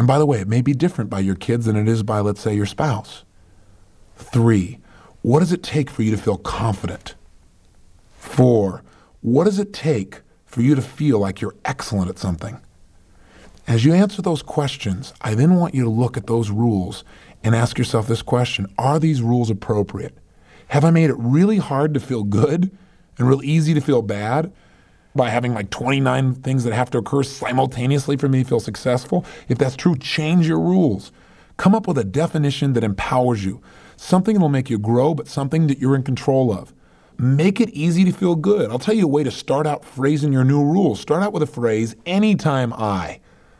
And by the way, it may be different by your kids than it is by, let's say, your spouse. 3, what does it take for you to feel confident? 4, what does it take for you to feel like you're excellent at something? As you answer those questions, I then want you to look at those rules and ask yourself this question: are these rules appropriate? Have I made it really hard to feel good and real easy to feel bad by having like 29 things that have to occur simultaneously for me to feel successful? If that's true, change your rules. Come up with a definition that empowers you, something that will make you grow, but something that you're in control of. Make it easy to feel good. I'll tell you a way to start out phrasing your new rules. Start out with a phrase, anytime I.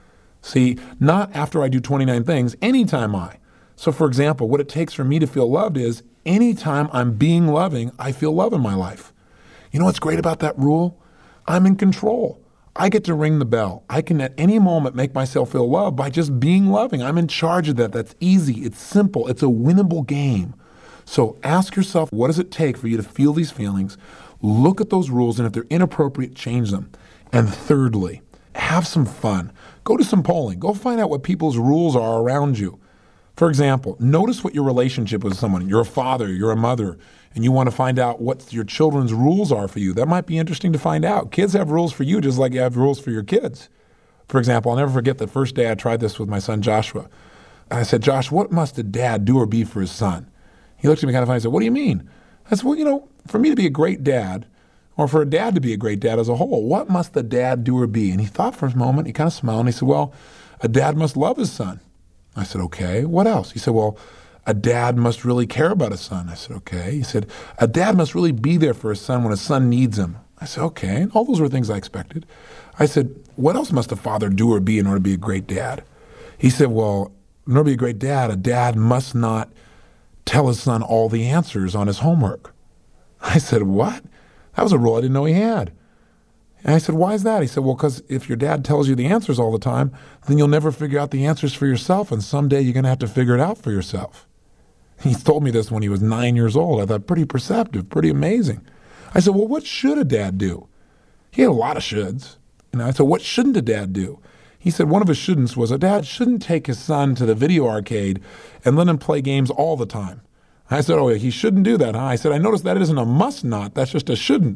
See, not after I do 29 things, anytime I. So for example, what it takes for me to feel loved is anytime I'm being loving, I feel love in my life. You know what's great about that rule? I'm in control. I get to ring the bell. I can at any moment make myself feel loved by just being loving. I'm in charge of that. That's easy. It's simple. It's a winnable game. So ask yourself, what does it take for you to feel these feelings? Look at those rules, and if they're inappropriate, change them. And thirdly, have some fun. Go to some polling. Go find out what people's rules are around you. For example, notice what your relationship with someone. You're a father, you're a mother, and you want to find out what your children's rules are for you. That might be interesting to find out. Kids have rules for you just like you have rules for your kids. For example, I'll never forget the first day I tried this with my son Joshua. I said, Josh, what must a dad do or be for his son? He looked at me kind of funny and said, what do you mean? I said, well, for me to be a great dad, or for a dad to be a great dad as a whole, what must the dad do or be? And he thought for a moment, he kind of smiled, and he said, well, a dad must love his son. I said, okay, what else? He said, well, a dad must really care about his son. I said, okay. He said, a dad must really be there for his son when his son needs him. I said, okay. And all those were things I expected. I said, what else must a father do or be in order to be a great dad? He said, well, in order to be a great dad, a dad must not tell his son all the answers on his homework. I said, what? That was a rule I didn't know he had. And I said, why is that? He said, well, because if your dad tells you the answers all the time, then you'll never figure out the answers for yourself, and someday you're going to have to figure it out for yourself. He told me this when he was 9 years old. I thought, pretty perceptive, pretty amazing. I said, well, what should a dad do? He had a lot of shoulds. And I said, what shouldn't a dad do? He said one of his shouldn'ts was a dad shouldn't take his son to the video arcade and let him play games all the time. I said, oh, he shouldn't do that, huh? I said, I noticed that isn't a must not, that's just a shouldn't.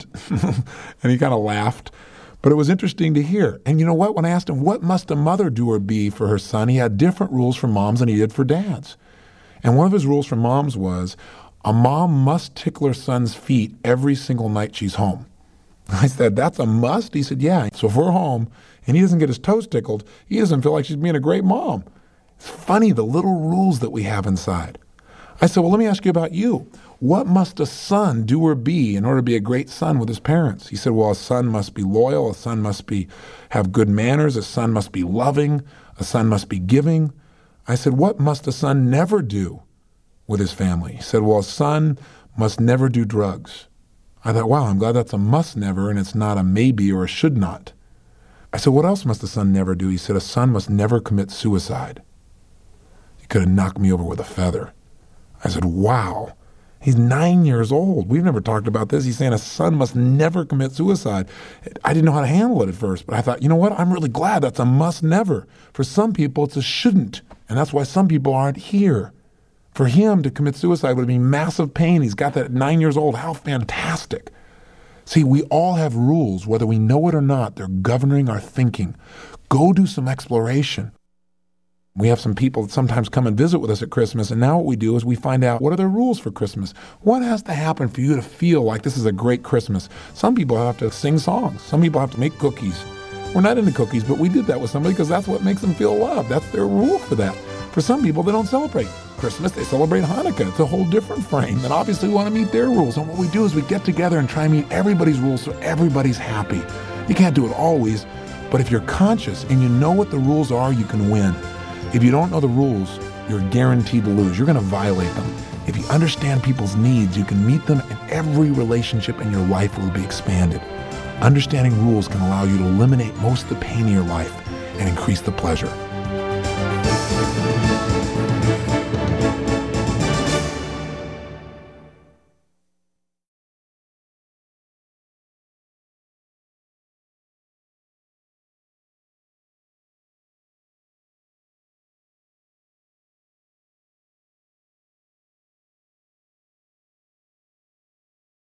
And he kind of laughed. But it was interesting to hear. And you know what? When I asked him, what must a mother do or be for her son, he had different rules for moms than he did for dads. And one of his rules for moms was, a mom must tickle her son's feet every single night she's home. I said, that's a must? He said, yeah. So if we're home and he doesn't get his toes tickled, he doesn't feel like she's being a great mom. It's funny, the little rules that we have inside. I said, well, let me ask you about you. What must a son do or be in order to be a great son with his parents? He said, well, a son must be loyal. A son must have good manners. A son must be loving. A son must be giving. I said, what must a son never do with his family? He said, well, a son must never do drugs. I thought, wow, I'm glad that's a must never and it's not a maybe or a should not. I said, what else must a son never do? He said, a son must never commit suicide. He could have knocked me over with a feather. I said, wow. He's 9 years old. We've never talked about this. He's saying a son must never commit suicide. I didn't know how to handle it at first, but I thought, you know what? I'm really glad that's a must never. For some people, it's a shouldn't, and that's why some people aren't here. For him to commit suicide would be massive pain. He's got that at 9 years old. How fantastic. See, we all have rules, whether we know it or not. They're governing our thinking. Go do some exploration. We have some people that sometimes come and visit with us at Christmas, and now what we do is we find out, what are their rules for Christmas? What has to happen for you to feel like this is a great Christmas? Some people have to sing songs. Some people have to make cookies. We're not into cookies, but we did that with somebody because that's what makes them feel loved. That's their rule for that. For some people, they don't celebrate Christmas. They celebrate Hanukkah. It's a whole different frame. And obviously we want to meet their rules. And what we do is we get together and try and meet everybody's rules so everybody's happy. You can't do it always, but if you're conscious and you know what the rules are, you can win. If you don't know the rules, you're guaranteed to lose. You're going to violate them. If you understand people's needs, you can meet them, and every relationship in your life will be expanded. Understanding rules can allow you to eliminate most of the pain in your life and increase the pleasure.